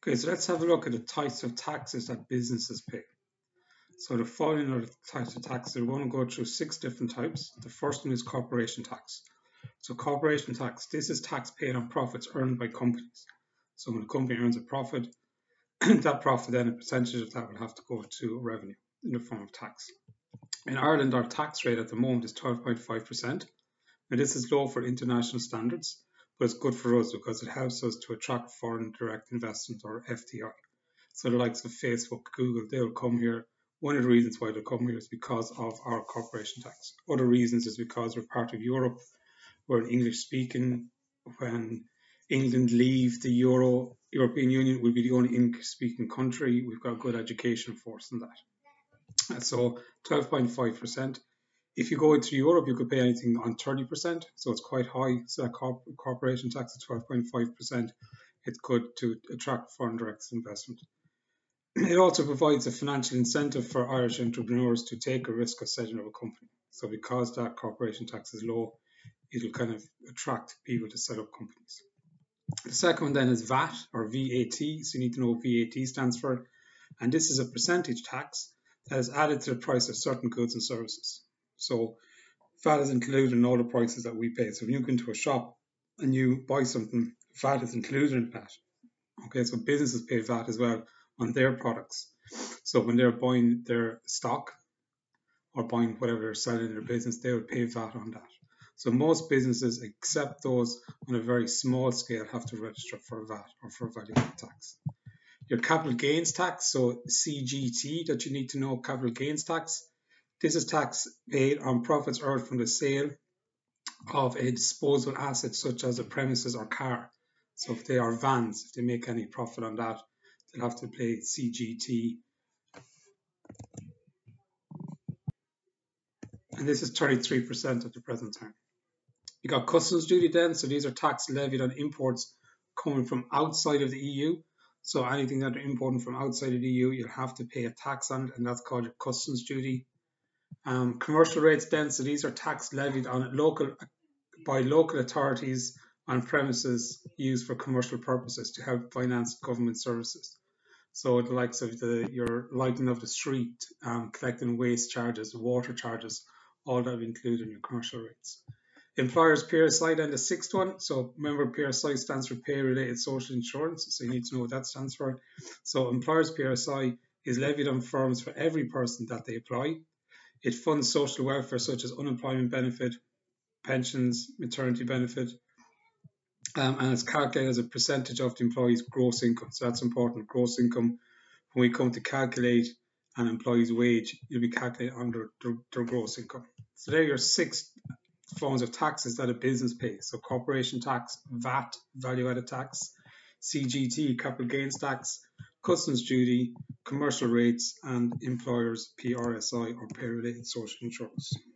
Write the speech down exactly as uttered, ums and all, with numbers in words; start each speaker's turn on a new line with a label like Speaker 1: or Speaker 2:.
Speaker 1: Okay, so let's have a look at the types of taxes that businesses pay. So the following are the types of taxes. We're going to go through six different types. The first one is corporation tax. So corporation tax, this is tax paid on profits earned by companies. So when a company earns a profit, that profit then a percentage of that will have to go to revenue in the form of tax. In Ireland, our tax rate at the moment is twelve point five percent. Now this is low for international standards, but it's good for us because it helps us to attract foreign direct investment, or F D I. So the likes of Facebook, Google, they'll come here. One of the reasons why they'll come here is because of our corporation tax. Other reasons is because we're part of Europe, we're an English speaking. When England leave the Euro European Union, we'll be the only English speaking country. We've got good education force in that. So twelve point five percent. If you go into Europe, you could pay anything on thirty percent, so it's quite high. So that corp- corporation tax at twelve point five percent, it's good to attract foreign direct investment. It also provides a financial incentive for Irish entrepreneurs to take a risk of setting up a company. So because that corporation tax is low, it'll kind of attract people to set up companies. The second one then is V A T, or V A T. So you need to know what V A T stands for. And this is a percentage tax that is added to the price of certain goods and services. So V A T is included in all the prices that we pay. So when you go into a shop and you buy something, V A T is included in that. Okay, so businesses pay V A T as well on their products. So when they're buying their stock or buying whatever they're selling in their business, they would pay V A T on that. So most businesses, except those on a very small scale, have to register for V A T, or for value-added tax. Your capital gains tax, so C G T, that you need to know, capital gains tax. This is tax paid on profits earned from the sale of a disposable asset such as a premises or car. So if they are vans, if they make any profit on that, they'll have to pay C G T. And this is thirty-three percent at the present time. You got customs duty then, so these are tax levied on imports coming from outside of the E U. So anything that are importing from outside of the E U, you'll have to pay a tax on it, and that's called your customs duty. Um, commercial rates then, so these are tax levied on local by local authorities on premises used for commercial purposes to help finance government services. So the likes of the your lighting of the street, um, collecting waste charges, water charges, all that included in your commercial rates. Employers P R S I then the sixth one. So remember, P R S I stands for pay related social insurance. So you need to know what that stands for. So employers P R S I is levied on firms for every person that they employ. It funds social welfare such as unemployment benefit, pensions, maternity benefit, um, and it's calculated as a percentage of the employee's gross income. So that's important, gross income. When we come to calculate an employee's wage, you'll be calculating under their, their gross income. So there are your six forms of taxes that a business pays. So corporation tax, V A T, value added tax, C G T, capital gains tax, customs duty, commercial rates, and employers P R S I, or pay related social insurance.